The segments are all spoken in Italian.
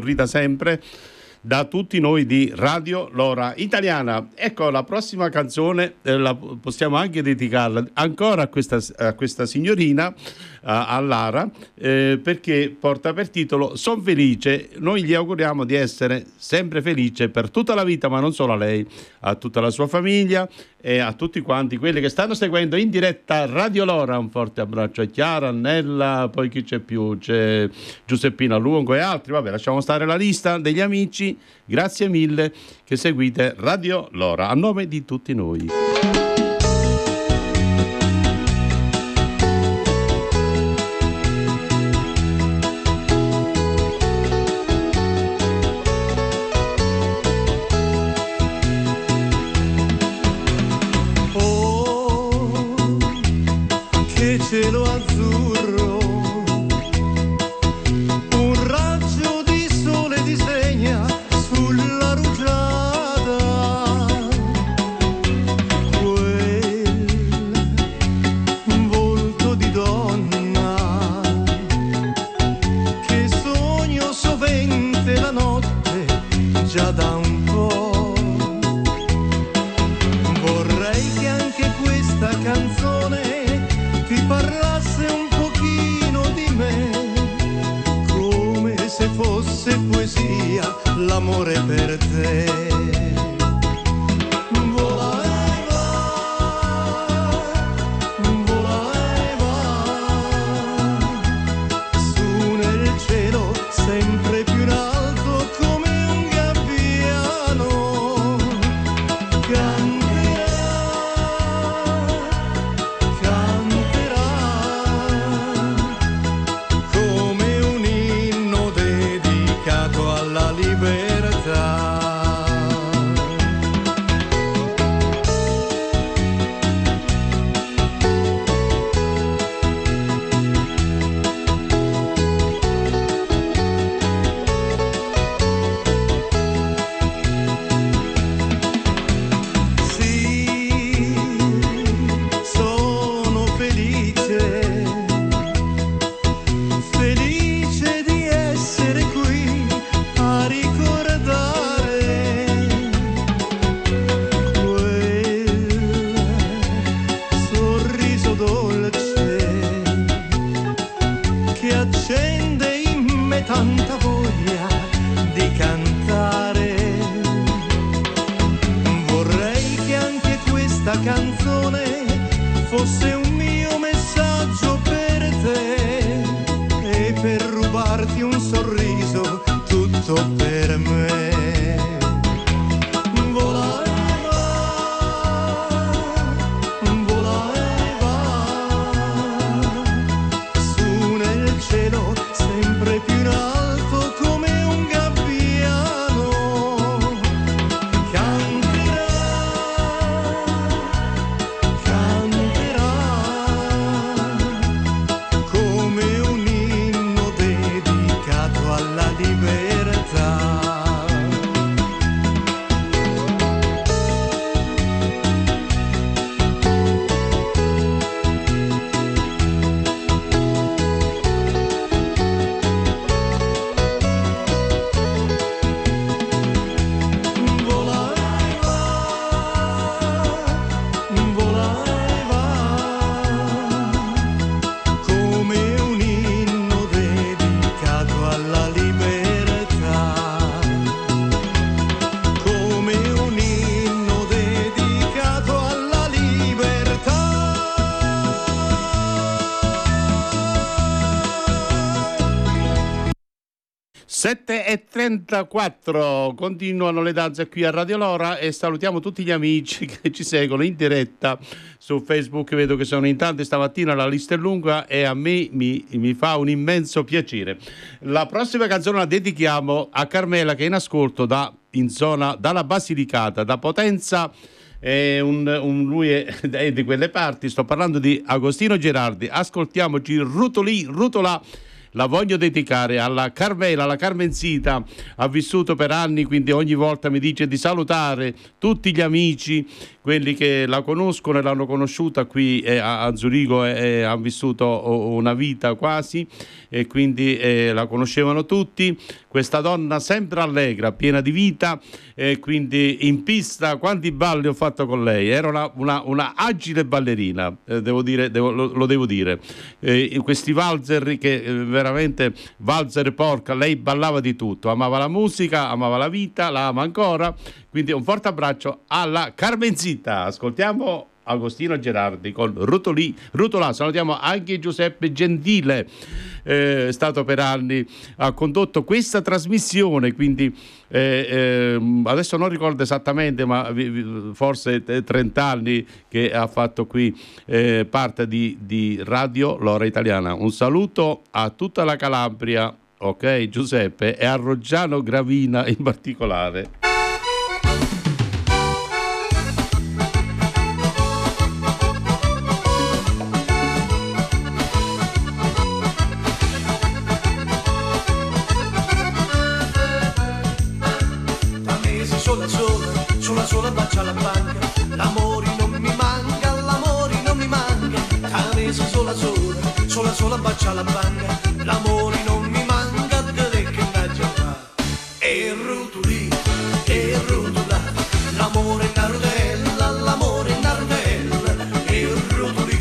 servita sempre da tutti noi di Radio Lora Italiana. Ecco, la prossima canzone la possiamo anche dedicarla ancora a questa signorina, a Lara, perché porta per titolo Son felice. Noi gli auguriamo di essere sempre felice per tutta la vita, ma non solo a lei, a tutta la sua famiglia e a tutti quanti quelli che stanno seguendo in diretta Radio Lora. Un forte abbraccio a Chiara, Annella, poi chi c'è più? C'è Giuseppina Lungo e altri. Vabbè, lasciamo stare la lista degli amici. Grazie mille che seguite Radio Lora a nome di tutti noi. Cielo azzurro, un raggio di sole disegna sulla rugiada quel volto di donna che sogno sovente la notte già da un po'. Vorrei che anche questa canzone ti parlasse un pochino di me, come se fosse poesia l'amore per te. Vola e va, su nel cielo sempre più in alto come un gabbiano. Come un inno dedicato alla libertà. Sì, sono felice, felice di essere qui a ricordare quel sorriso dolce che accende in me tanta voglia di cantare. Vorrei che anche questa canzone fosse un mio messaggio per te e per rubarti un sorriso tutto per me. Vola e va, su nel cielo sempre più in alto come un gabbiano. Canterà come un inno dedicato alla libertà. Vola e va, come un inno dedicato alla libertà. Come un inno dedicato alla libertà. 7:34, continuano le danze qui a Radio Lora e salutiamo tutti gli amici che ci seguono in diretta su Facebook. Vedo che sono in tanti stamattina, la lista è lunga e a me mi fa un immenso piacere. La prossima canzone la dedichiamo a Carmela che è in ascolto in zona dalla Basilicata, da Potenza. Lui è di quelle parti. Sto parlando di Agostino Gerardi. Ascoltiamoci Rutola, la voglio dedicare alla Carmela, alla Carmenzita, ha vissuto per anni, quindi ogni volta mi dice di salutare tutti gli amici, quelli che la conoscono e l'hanno conosciuta qui a Zurigo e hanno vissuto una vita quasi, e quindi la conoscevano tutti. Questa donna sempre allegra, piena di vita, e quindi in pista quanti balli ho fatto con lei. Era una agile ballerina, lo devo dire. Questi valzer che veramente valzer porca, lei ballava di tutto, amava la musica, amava la vita, la ama ancora. Quindi un forte abbraccio alla Carmenzita. Ascoltiamo Agostino Gerardi con Rutolà. Salutiamo anche Giuseppe Gentile, è stato per anni, ha condotto questa trasmissione, quindi adesso non ricordo esattamente, ma forse 30 anni che ha fatto qui parte di Radio L'Ora Italiana. Un saluto a tutta la Calabria, ok Giuseppe, e a Roggiano Gravina in particolare. Sola bacia la banca, l'amore non mi manca, l'amore non mi manca. La mesa sola bacia la banca, l'amore non mi manca, dove che andaggia fa. E rutulì, l'amore è una rutella, l'amore è una rutella. E rutulì,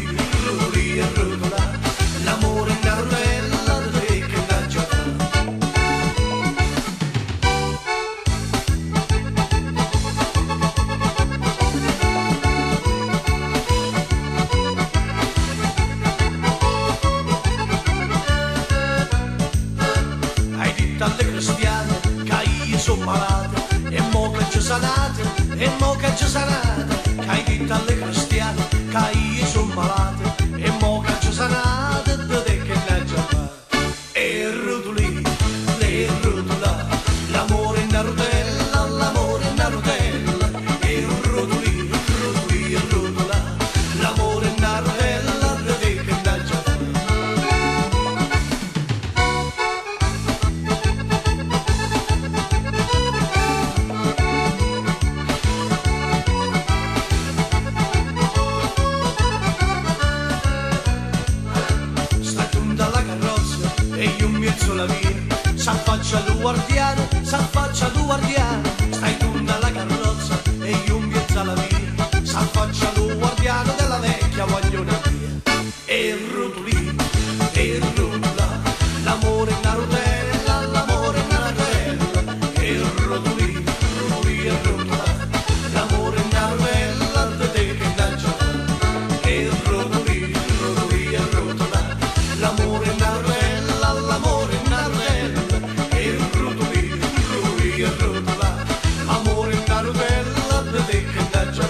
l'amore è una rutella, dove che andaggia fa. E mo che ci sanate, che hai detto alle cristiane, che io sono malate, e mo che ci sanate, dove che la già fa. E rutulì, l'amore è una rutella, l'amore è una rutella. E rutulì, l'amore è una rutella, dove che la già fa. S'affaccia tu guardiano, stai tu nella carrozza e io in piazza la via. S'affaccia tu guardiano della vecchia guagliona via. E rutulì, l'amore è una rutella, l'amore è una rutella. E rutulì, l'amore è una rutella, de te che da già. E rutulì, l'amore è una rutella, l'amore è una rutella. E rutulì, amore è una rutella, de te che da già.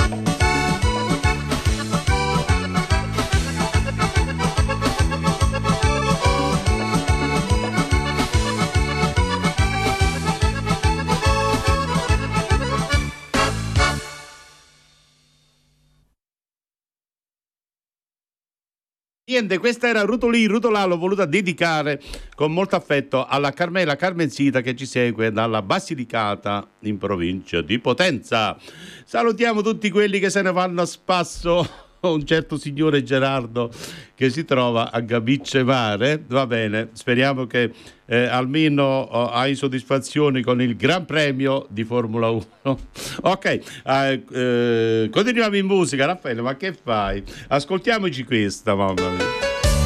Niente, questa era Rutolà, l'ho voluta dedicare con molto affetto alla Carmela Carmenzita che ci segue dalla Basilicata in provincia di Potenza. Salutiamo tutti quelli che se ne vanno a spasso, un certo signore Gerardo che si trova a Gabicce Mare. Va bene, speriamo che almeno hai soddisfazioni con il Gran Premio di Formula 1. Ok, continuiamo in musica. Raffaele, ma che fai? Ascoltiamoci questa, mamma mia.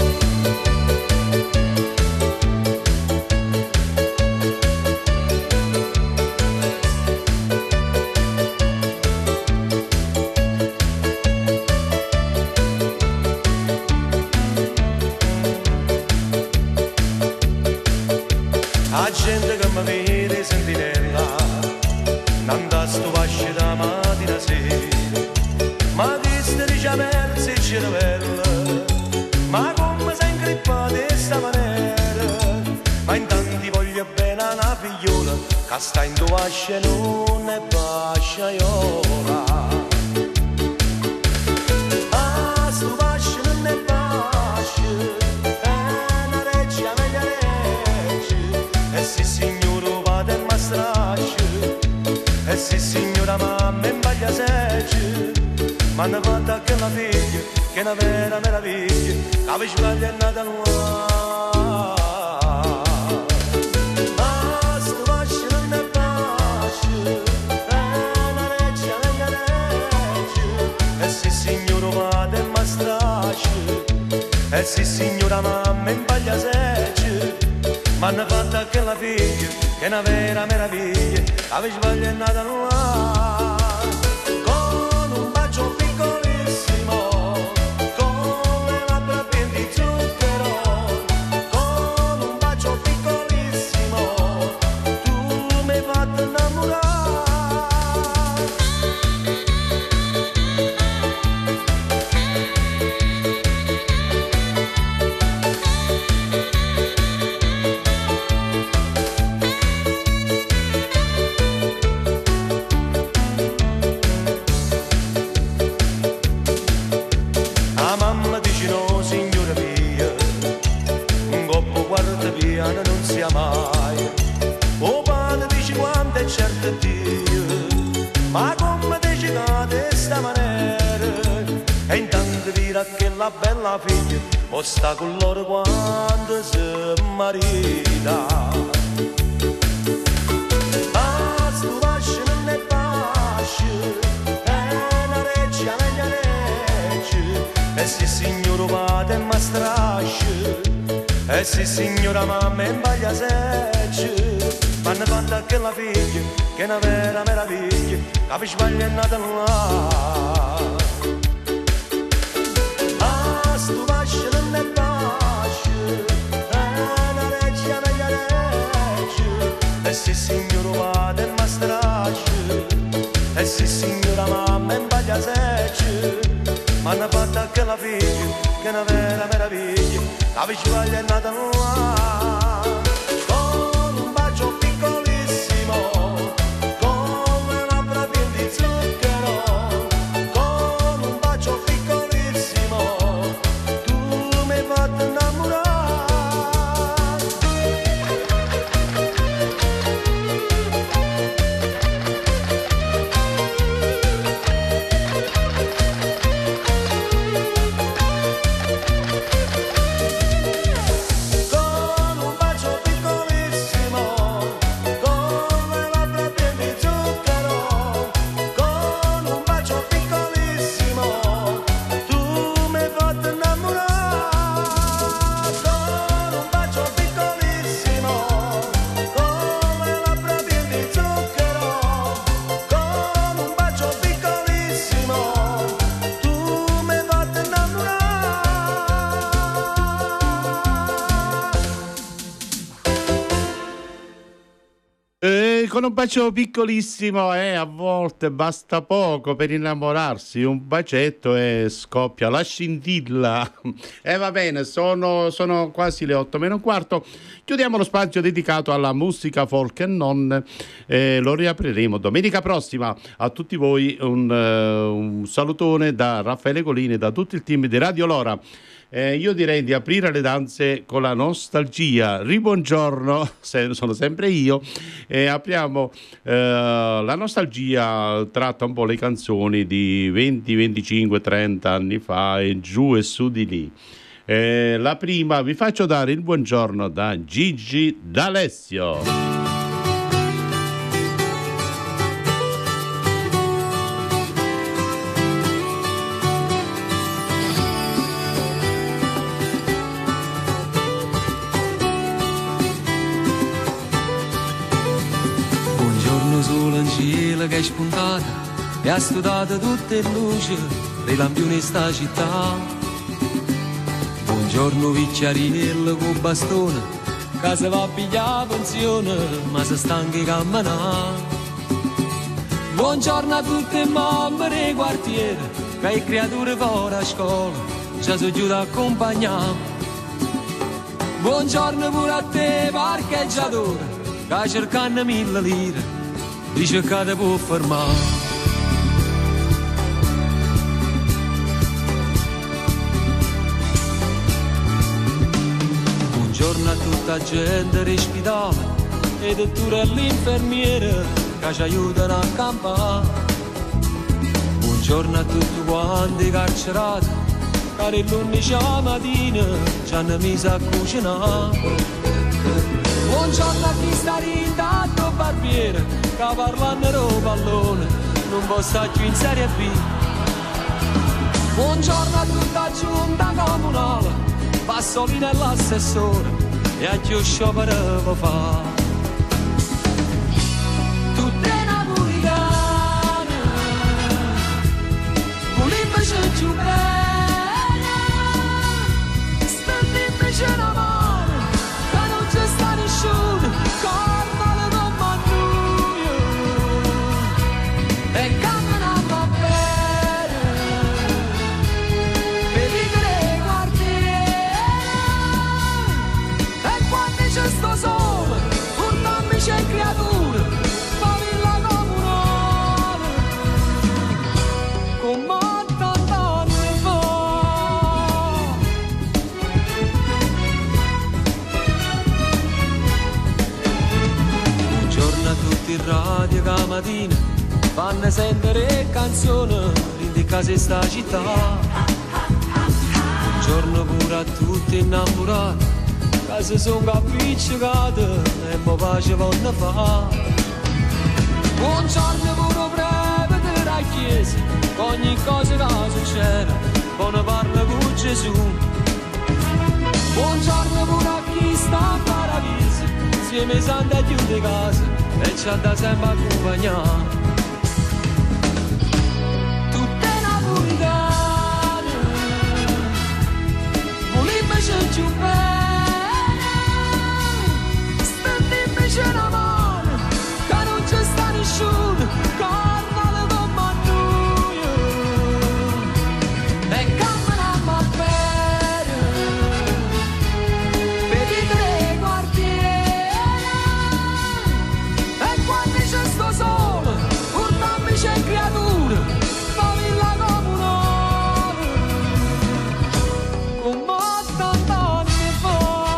La gente che mi vede sentinella, non da sto vasce da mattina sera, ma che striscia verso il cervello, ma come sei ingrippato di sta maniera, ma intanto ti voglio bene una figliola, che sta in tua vasce non è pasciaiola. Ah, sto vasce non è pasce, è una reggia sì signora mamma in baglia seggi, ma hanno fatto che la figlia, che è una vera meraviglia, la vicina è nata nuova. Ma sto vascio non è pace, è una reggia, e sì signora vada e ma strasce, e sì signora mamma in baglia seggi, ma hanno fatto che la figlia, che è una vera meraviglia, la vicina è nata nuova. Ma come decidate sta maniera? E intanto dirà che la bella figlia o sta con loro quando si marita. Ma sto vascio non è pace, è una reggia, una reggia, e sì signora vada e ma strasce, e sì signora mamma in baglia seggi, ma hanno fatto che la figlia, che è una vera meraviglia, la vicina è nata là. Ma sto vascio non è pace, è una reggia, una reggia, e sì signora vada e ma strasce, e sì signora mamma in baglia seggi, ma hanno fatto che la figlia, che è una vera meraviglia, la vicina è nata là. Con un bacio piccolissimo, a volte basta poco per innamorarsi, un bacetto e scoppia la scintilla. E va bene, sono quasi le 8:15. Chiudiamo lo spazio dedicato alla musica folk e non, lo riapriremo domenica prossima. A tutti voi un salutone da Raffaele Colini e da tutto il team di Radio Lora. Io direi di aprire le danze con la nostalgia. Ribuongiorno, sono sempre io, e apriamo la nostalgia, tratta un po' le canzoni di 20, 25, 30 anni fa e giù e su di lì. La prima vi faccio dare il buongiorno da Gigi D'Alessio. Che è spuntata e ha studiato tutte le luci dei lampioni sta città. Buongiorno Vicciariello con bastone, che se va a pigliare pensione, ma se stanchi di camminare. Buongiorno a tutte le mamme dei quartieri, che le creature fuori a scuola ci sono giù da accompagnare. Buongiorno pure a te parcheggiatore, che cercando 1000 lire dice che te può fermare. Buongiorno a tutta gente respirata e dottore all'infermiere che ci aiutano a campare. Buongiorno a tutti quanti carcerati, che l'11 mattina ci hanno messo a cucinare. Buongiorno a chi sta intanto barbiere, che parlando di pallone non può stare più in Serie B. Buongiorno a tutta giunta comunale, Passolino e l'assessore, e a chi sciopero può fare. Tutte napoletane, volevano più bene, stendeteci una mano, che non c'è sta nessuno, carnale non mangiuio, e camminava bene, per vivere quartiere, e quando c'è sto sole, portammi c'è creatura, famiglia comunale, come 80 anni fa. Buongiorno a tutti in radio che la mattina fanno sentire canzoni in casa sta città. Buongiorno pure a tutti innamorati che si sono appiccicati e mi pace vanno fa. Buongiorno pure breve della chiesa, ogni cosa che succede quando parla con Gesù. Buongiorno pure a chi sta in paradiso, insieme ai santi e chiude casa e ci ha da sempre accompagnare. Tutte napoletane, volevano più bene, stendeteci una mano, che non c'è sta nessuno, carnale con mangiuio, e camminammo bene, per vivere quartiere, e quando c'è sto sole, portammi c'è creatura, famiglia comunale, come 80 anni fa.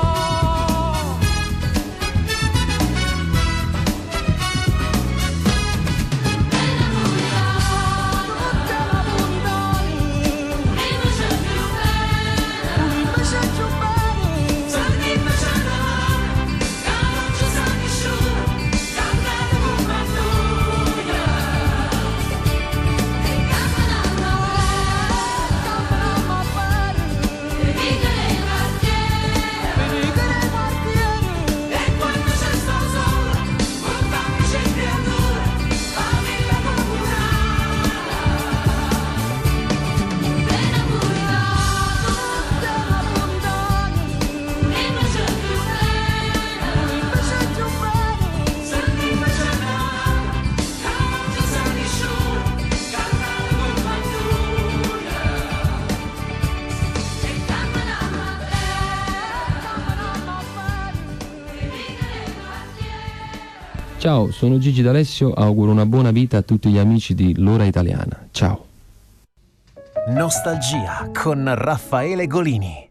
Ciao, sono Gigi D'Alessio, auguro una buona vita a tutti gli amici di L'Ora Italiana. Ciao. Nostalgia con Raffaele Golini.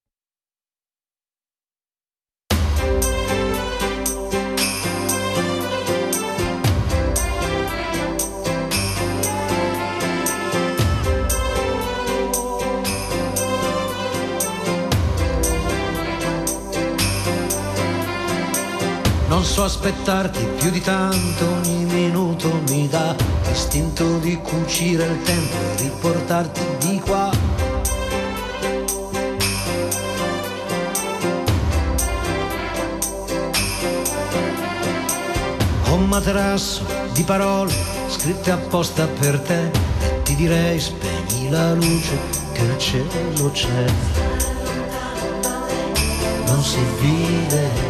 Non so aspettarti più di tanto, ogni minuto mi dà l'istinto di cucire il tempo e riportarti di qua. Ho un materasso di parole scritte apposta per te e ti direi spegni la luce che il cielo c'è. Non si vede,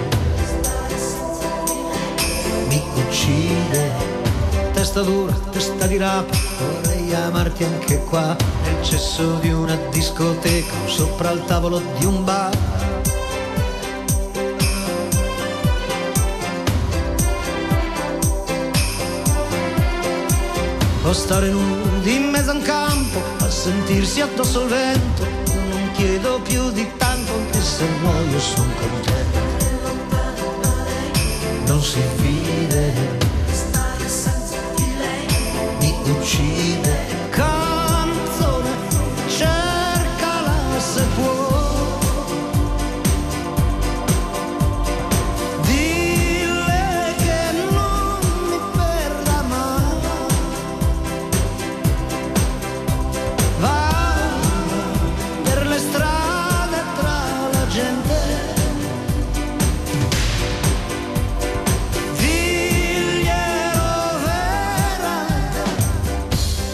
mi uccide, testa dura, testa di rapa, vorrei amarti anche qua, nel cesso di una discoteca o sopra il tavolo di un bar. O stare nudi in mezzo a un campo, a sentirsi addosso il vento, non chiedo più di tanto, anche se muoio son contento. Non si vede,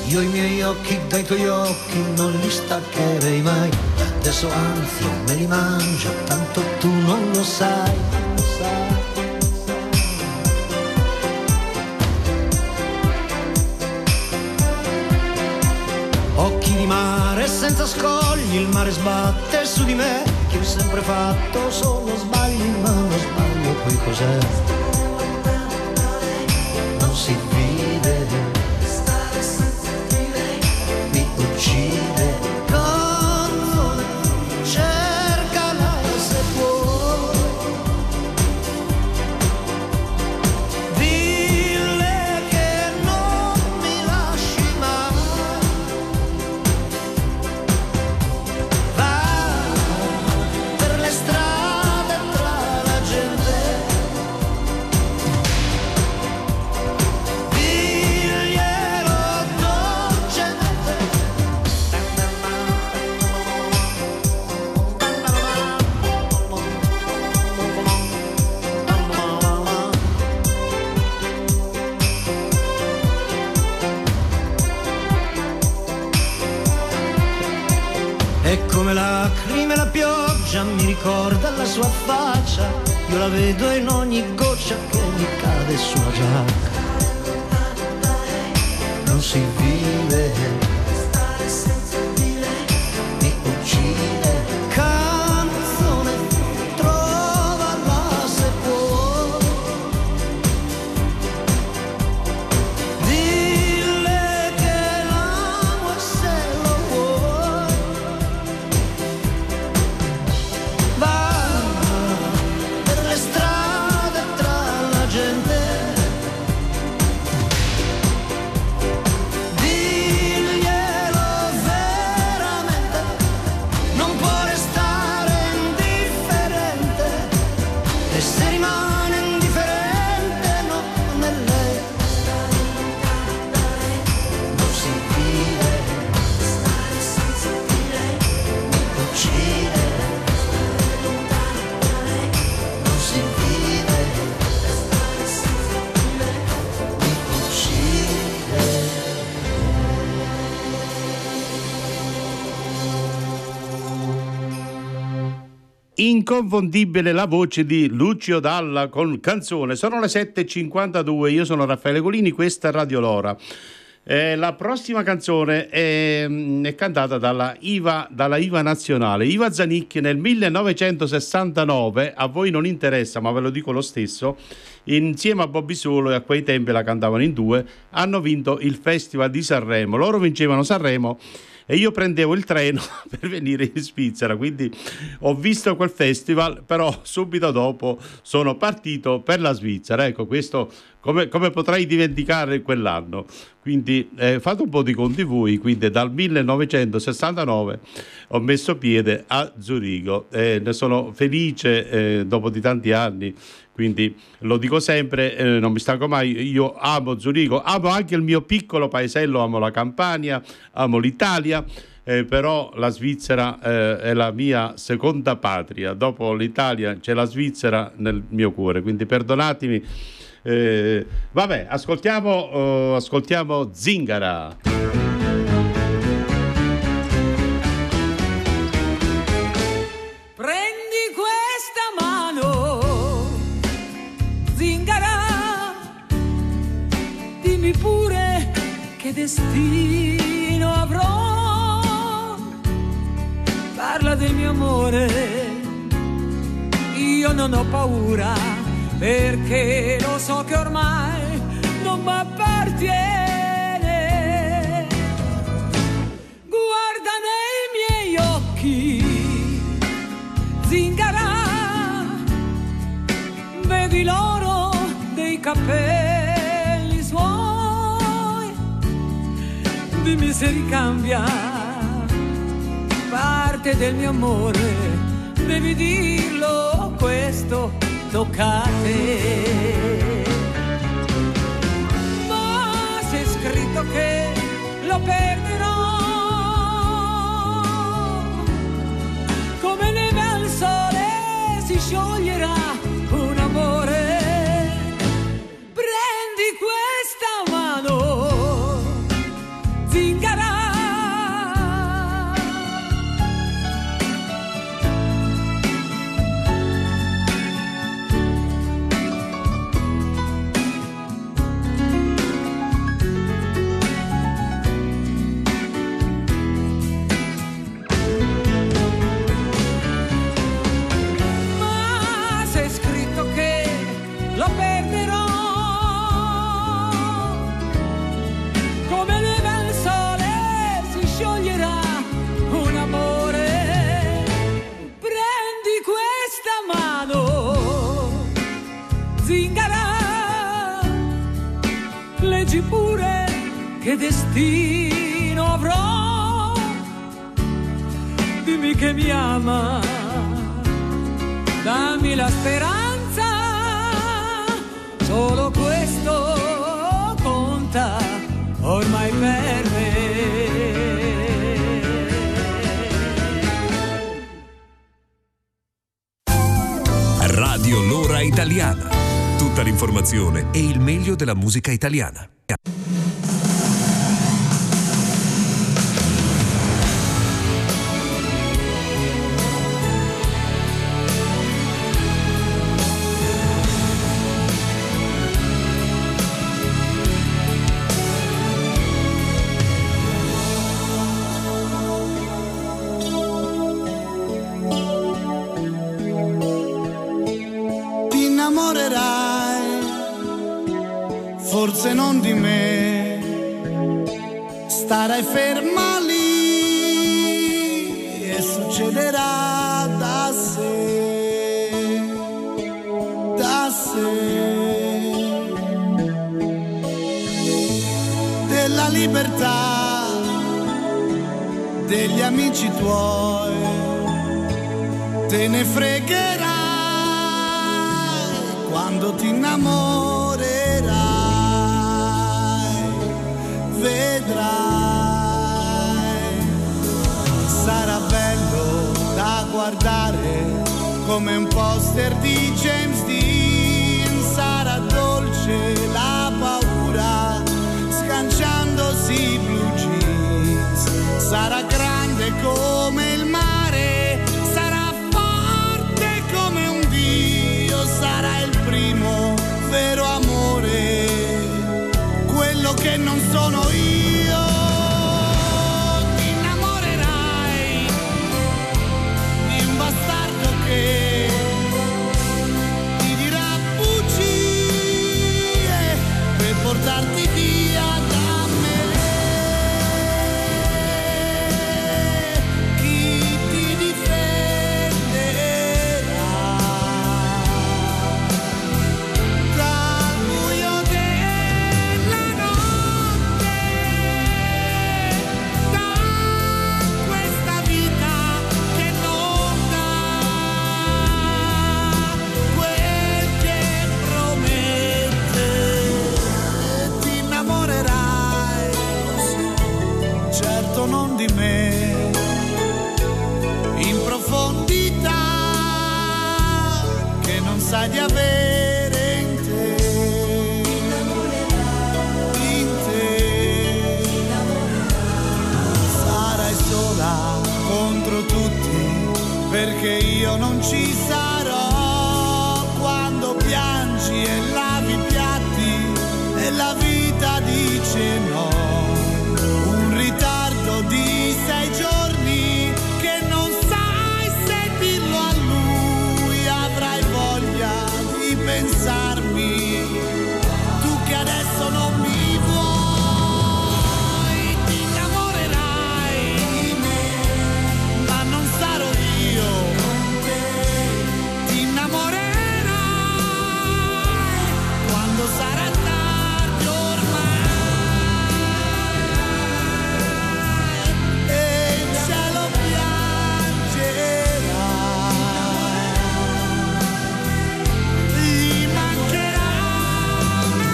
Io i miei occhi dai tuoi occhi non li staccherei mai. Adesso anzi me li mangio, tanto tu non lo sai. Occhi di mare senza scogli, il mare sbatte su di me. Che ho sempre fatto solo sbagli, ma non sbaglio poi cos'è? Non si vive. Come lacrime la pioggia mi ricorda la sua faccia, io la vedo in ogni goccia che mi cade sulla giacca. Non si vive, mi uccide. Canzone, trovala se puoi. Dille che l'amo e se lo vuoi. Va per le strade tra la gente, diglielo veramente, non può restare indifferente, e se rimane indifferente non è lei. Non si vive, uccide. Non si vive, uccide. Inconfondibile la voce di Lucio Dalla con Canzone. Sono le 7:52, io sono Raffaele Golini, questa è Radio Lora. La prossima canzone è cantata dalla Iva Nazionale, Iva Zanicchi. Nel 1969, a voi non interessa ma ve lo dico lo stesso, insieme a Bobby Solo, e a quei tempi la cantavano in due, hanno vinto il Festival di Sanremo. Loro vincevano Sanremo e io prendevo il treno per venire in Svizzera, quindi ho visto quel festival, però subito dopo sono partito per la Svizzera. Ecco, questo come potrei dimenticare quell'anno? Quindi fate un po' di conti voi. Quindi dal 1969 ho messo piede a Zurigo, ne sono felice dopo di tanti anni. Quindi lo dico sempre, non mi stanco mai, io amo Zurigo, amo anche il mio piccolo paesello, amo la Campania, amo l'Italia, però la Svizzera è la mia seconda patria. Dopo l'Italia c'è la Svizzera nel mio cuore, quindi perdonatemi. Vabbè, ascoltiamo Zingara. Prendi questa mano, Zingara, dimmi pure che destino avrò. Parla del mio amore, io non ho paura, perché lo so che ormai non mi appartiene. Guarda nei miei occhi, Zingara, vedi l'oro dei capelli suoi, dimmi se ricambia parte del mio amore, devi dirlo, questo tocca a te. Ma c'è scritto che lo perderò, come neve al sole si scioglierà un amore. Prendi questa mano, leggi pure che destino avrò. Dimmi che mi ama, dammi la speranza, solo questo conta ormai per me. Radio L'Ora Italiana. Tutta l'informazione e il meglio della musica italiana. Forse non di me, starai ferma lì e succederà da sé, da sé. Della libertà degli amici tuoi te ne fregherai quando ti innamorerai. Vedrai, sarà bello da guardare come un poster di James Dean, sarà dolce la paura sganciandosi i blue jeans, sarà grande come il mare, sarà forte come un dio, sarà il primo vero amore, quello che non sono io. Ti innamorerai di un bastardo che ti dirà bugie per portarti via da me. Chi ti difenderà dal buio della notte, da questa vita che non dà quel che promette. Ti innamorerai, certo non di me, in profondità che non sai di avere in te. In te sarai sola contro tutti, perché io non ci sarò quando piangi e lavi i piatti e la vita dice no. Un ritardo di 6 giorni